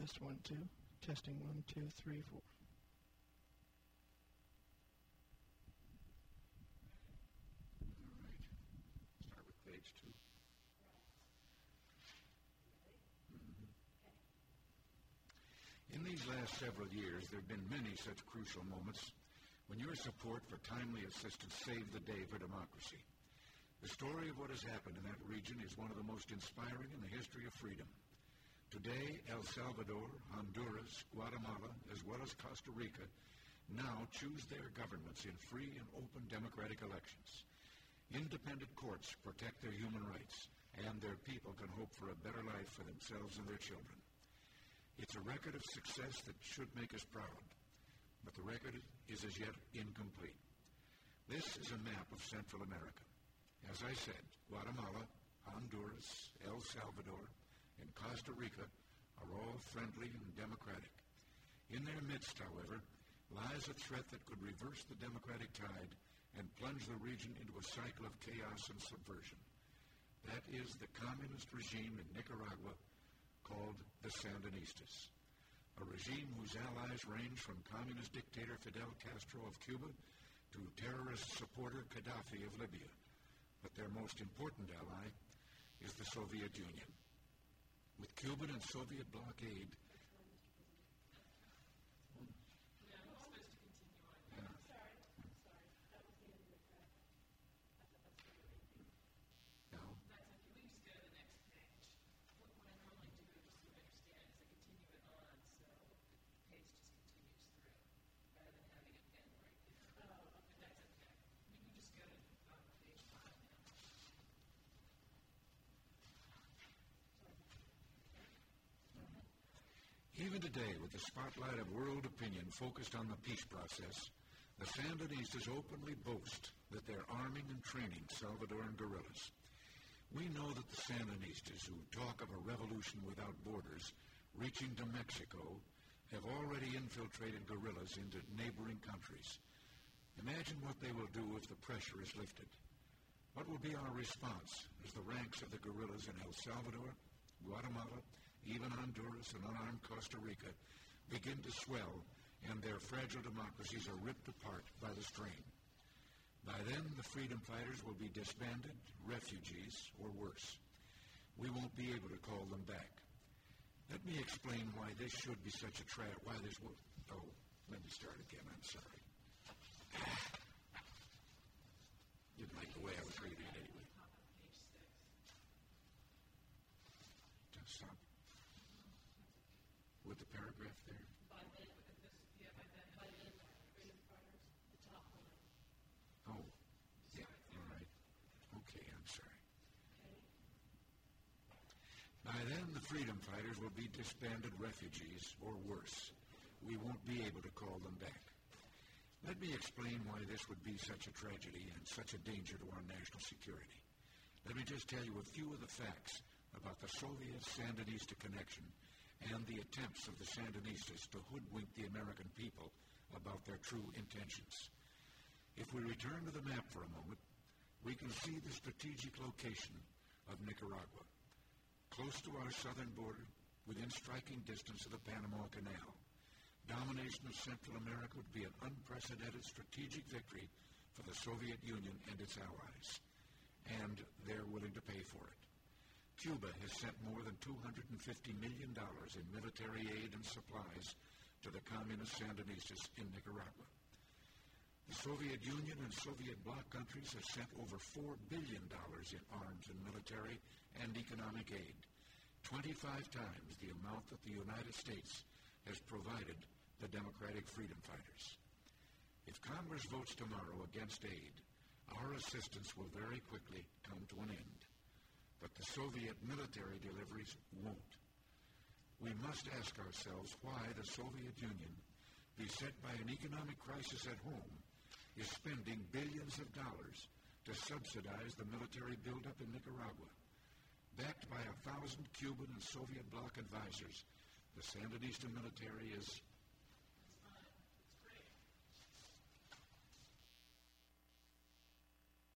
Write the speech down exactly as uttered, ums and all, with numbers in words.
Test one, two. Testing one, two, three, four. All right. Start with page two. Mm-hmm. In these last several years, there have been many such crucial moments when your support for timely assistance saved the day for democracy. The story of what has happened in that region is one of the most inspiring in the history of freedom. Today, El Salvador, Honduras, Guatemala, as well as Costa Rica, now choose their governments in free and open democratic elections. Independent courts protect their human rights, and their people can hope for a better life for themselves and their children. It's a record of success that should make us proud, but the record is as yet incomplete. This is a map of Central America. As I said, Guatemala, Honduras, El Salvador, and Costa Rica are all friendly and democratic. In their midst, however, lies a threat that could reverse the democratic tide and plunge the region into a cycle of chaos and subversion. That is the communist regime in Nicaragua called the Sandinistas, a regime whose allies range from communist dictator Fidel Castro of Cuba to terrorist supporter Gaddafi of Libya. But their most important ally is the Soviet Union. With Cuban and Soviet blockade, even today, with the spotlight of world opinion focused on the peace process, the Sandinistas openly boast that they're arming and training Salvadoran guerrillas. We know that the Sandinistas, who talk of a revolution without borders reaching to Mexico, have already infiltrated guerrillas into neighboring countries. Imagine what they will do if the pressure is lifted. What will be our response as the ranks of the guerrillas in El Salvador, Guatemala, even Honduras and unarmed Costa Rica begin to swell and their fragile democracies are ripped apart by the strain? By then, the freedom fighters will be disbanded, refugees, or worse. We won't be able to call them back. Let me explain why this should be such a tra- why this will... Oh, let me start again. I'm sorry. Didn't like the way I was reading it anyway. Just stop. With the paragraph there? By then, this, yeah, by then, by then, freedom fighters, the top one. Oh, yeah, all right. Okay, I'm sorry. Okay. By then, the freedom fighters will be disbanded refugees, or worse. We won't be able to call them back. Let me explain why this would be such a tragedy and such a danger to our national security. Let me just tell you a few of the facts about the Soviet-Sandinista connection and the attempts of the Sandinistas to hoodwink the American people about their true intentions. If we return to the map for a moment, we can see the strategic location of Nicaragua, close to our southern border, within striking distance of the Panama Canal. Domination of Central America would be an unprecedented strategic victory for the Soviet Union and its allies, and they're willing to pay for it. Cuba has sent more than two hundred fifty million dollars in military aid and supplies to the communist Sandinistas in Nicaragua. The Soviet Union and Soviet bloc countries have sent over four billion dollars in arms and military and economic aid, twenty-five times the amount that the United States has provided the Democratic Freedom Fighters. If Congress votes tomorrow against aid, our assistance will very quickly come to an end. But the Soviet military deliveries won't. We must ask ourselves why the Soviet Union, beset by an economic crisis at home, is spending billions of dollars to subsidize the military buildup in Nicaragua. Backed by a thousand Cuban and Soviet bloc advisors, the Sandinista military is